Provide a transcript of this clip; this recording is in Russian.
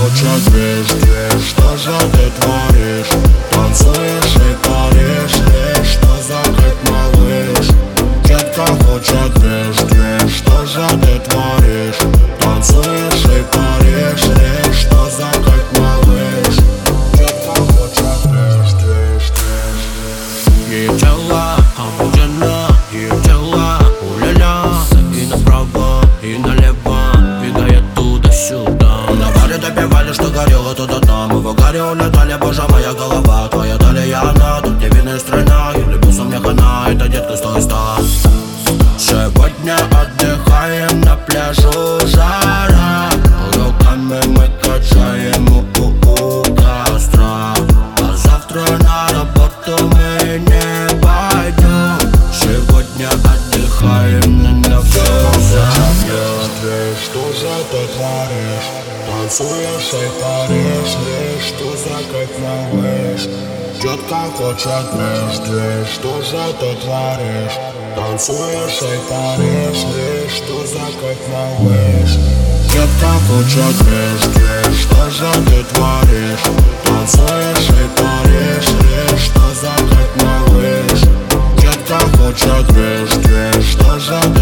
хочет движ, движ. Что же ты творишь? Танцуешь и паришь лишь. Что за кайф, малыш? Детка хочет движ, движ. Что же ты творишь? Танцуешь и паришь лишь. Что за кайф, малыш? Детка хочет движ, движ, движ. Ее тело обуджено, ее тело уля-ля. И направо, и налево бегает туда-сюда. На баре допивали, что горело туда там. Мы в угаре улетали, боже, моя голова. Твоя талия, она, тут невинная страна. Я влюбился, мне хана, это детка, стой, стой. Сегодня отдыхаем на пляжу, жара. Руками мы качаем у костра. А завтра на работу мы не пойдем. Сегодня отдыхаем на пляже. Что же ты творишь? Танцуешь и паришь лишь. Что за кайф, малыш? Детка хочет движ, движ. Что же ты творишь? Танцуешь и паришь лишь. Что за кайф, малыш? Детка хочет движ, движ. Что же ты творишь? Танцуешь и паришь лишь. Что за кайф, малыш? Детка хочет движ, движ. Что же ты